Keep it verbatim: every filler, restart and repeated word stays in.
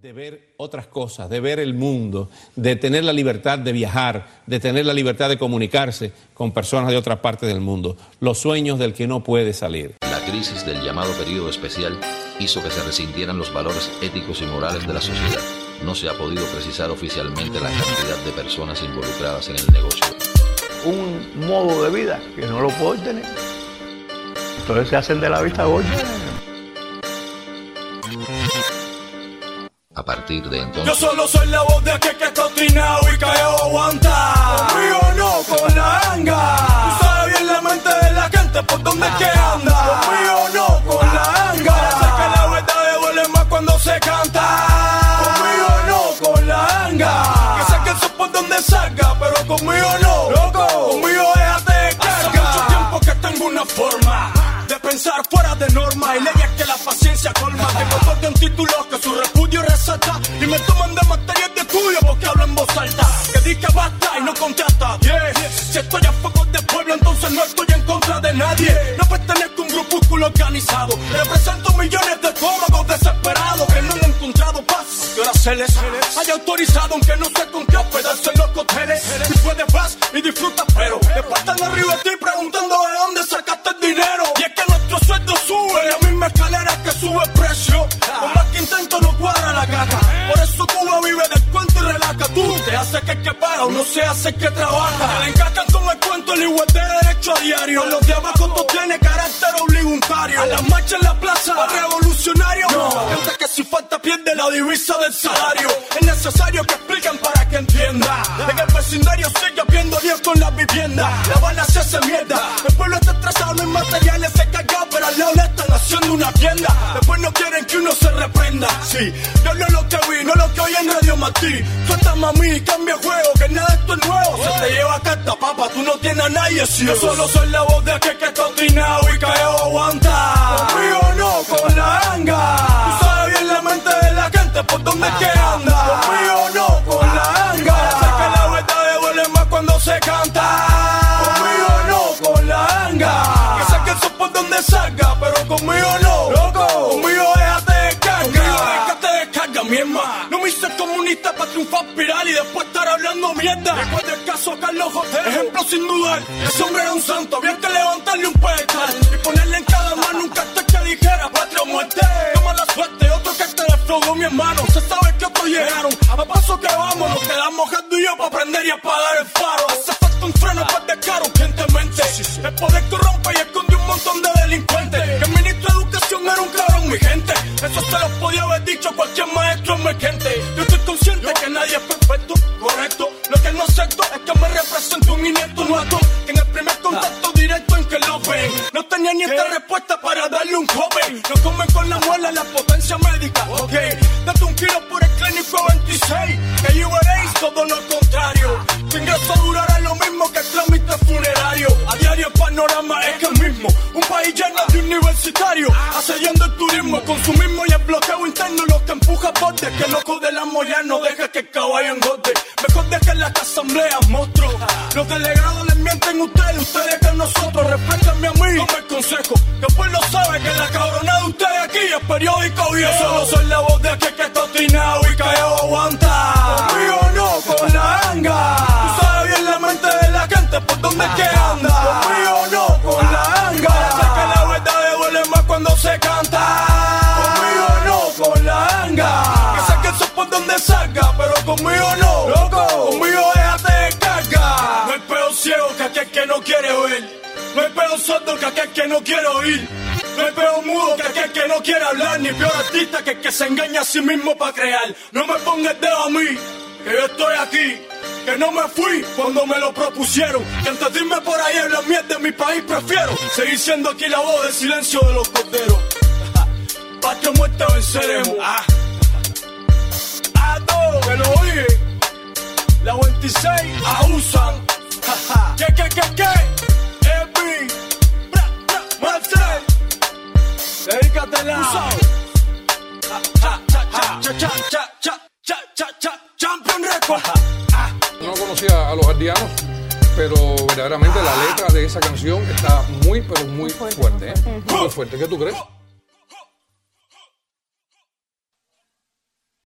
de ver otras cosas, de ver el mundo, de tener la libertad de viajar, de tener la libertad de comunicarse con personas de otra parte del mundo, los sueños del que no puede salir. La crisis del llamado periodo especial hizo que se resintieran los valores éticos y morales de la sociedad. No se ha podido precisar oficialmente la cantidad de personas involucradas en el negocio. Un modo de vida que no lo puedo tener. Entonces se hacen de la vista gorda. A partir de entonces... Yo solo soy la voz de aquel que está obstinado y callado aguanta. Conmigo no, con la anga. Tú sabes bien la mente de la gente por donde es que anda. Conmigo no, con la anga. Sé que la verdad duele más cuando se canta. Conmigo no, con la anga. Que sé que eso es por donde salga, pero conmigo no. Loco, conmigo déjate de carga. Hace mucho tiempo que tengo una forma de pensar fuera de norma y leyes que la paciencia colma. Tengo todo un título que su repudio resalta y me toman de material de estudio porque hablo en voz alta. Que dije basta y no contrata. Yeah. Si estoy a favor del pueblo, entonces no estoy en contra de nadie. No pertenezco a un grupúsculo organizado. Represento millones de estómagos desesperados que no han encontrado paz. Y ahora se les haya autorizado, aunque no sé con qué hospedarse en los hoteles. Y puedes vas y disfrutas, pero después están arriba de ti preguntando de dónde sacaste el dinero. Y es que nuestro sueldo sube, la misma escalera que sube el precio. Por más que intento no cuadra la caja. Por eso Cuba vive del cuento y relaja. Tú te hace que el que paga, uno se hace el que trabaja. Le encantan con el cuento el igual de derecho a diario. Los de abajo tú tienes carácter obligatorio. A las marchas en la plaza, revolucionario. No, gente que si falta pierde la divisa del salario. Es necesario que expliquen para que entienda. En el vecindario sigue viendo líos con la vivienda. La Habana se hace mierda. El pueblo está estresado, no hay materiales, se cagado, pero al lado le están haciendo una tienda. Después no quieren que uno se reprenda. Sí, yo no lo que vi, no lo que oí en Radio Martí. Suelta mami, cambia juego, que nada esto es nuevo. Se te lleva carta, papa, tú no tienes a nadie, sí. Yo solo soy la voz de aquel que está obstinado y callado aguanta. Conmigo no, con la anga. Tú sabes bien la mente de la gente por donde es que anda. Conmigo no, con la anga. Sé que la verdad duele más cuando se canta. Conmigo no, con la anga. Que sé que eso es por donde salga, pero conmigo no. Loco, conmigo déjate de carga. Conmigo déjate de carga, mi hermano. No me hice comunista para triunfar viral y después estar hablando mierda. Recuerda el caso Carlos Jotero, ejemplo sin dudar. Ese hombre era un santo, había que levantarle un pedestal y ponerle en cada mano un cartel que dijera patria o muerte. Toma la suerte, otro que te defraudó, mi hermano. Se sabe que otros llegaron, a paso que vamos, nos quedamos Gerdo y yo para prender y apagar el faro. Hace falta un freno para el descaro, urgentemente. El poder corrompe y esconde un montón de delincuentes. Que el ministro de Educación era un cabrón, mi gente. Eso se los podía haber dicho cualquier maestro emergente. Yo estoy consciente que nadie es perfecto, correcto. Lo que no acepto es que me represente un inepto nuevo. Que en el primer contacto directo en que lo ven, no tenía ni esta respuesta para darle un joven. No comen con la muela la potencia médica, ok. Date un kilo por el clínico veintiséis. Que you veréis todo lo contrario. Tu ingreso durará lo mismo que el trámite funerario. A diario el panorama es que el mismo. Un país lleno de universitarios, asediando el turismo, el consumismo y el bloqueo interno. Lo que empuja bordes, que el loco de la moya no deja que el caballo engorde. Mejor dejen las asambleas, monstruos. Los delegados les mienten ustedes, ustedes que nosotros. Respétenme a mí, tome el consejo. Que el pueblo sabe que la cabronada de ustedes aquí es periódico viejo. Yo solo soy la voz de aquel que está obstinado y callado aguanta. Conmigo no, con la anga. Tú sabes bien la mente de la gente por donde es que anda. Conmigo no, con la anga. Sé que la verdad duele más cuando se canta. Conmigo no, con la anga. Que sé que eso es por donde salga, pero conmigo no. Loco, conmigo déjate de carga. No hay peor ciego que aquel que no quiere ver. No hay peor sordo que aquel que no quiere oír. No hay peor mudo que aquel que no quiere hablar. Ni peor artista que el que se engaña a sí mismo para crear. No me ponga el dedo a mí, que yo estoy aquí. Que no me fui cuando me lo propusieron. Que antes de irme por ahí en la mierda de mi país prefiero seguir siendo aquí la voz del silencio de los corderos. Patria o muerte venceremos. Ah, ah, no, que lo oye. La veintiséis abusan. ¿Qué, qué, qué, qué? Epi, bra, bra, Marcel. Dedícatela. Cha, cha, cha, cha, cha, cha, cha, cha, cha, Champion Record. No conocía a los aldeanos, pero verdaderamente la letra de esa canción está muy, pero muy fuerte, ¿eh? Muy fuerte. ¿Qué tú crees?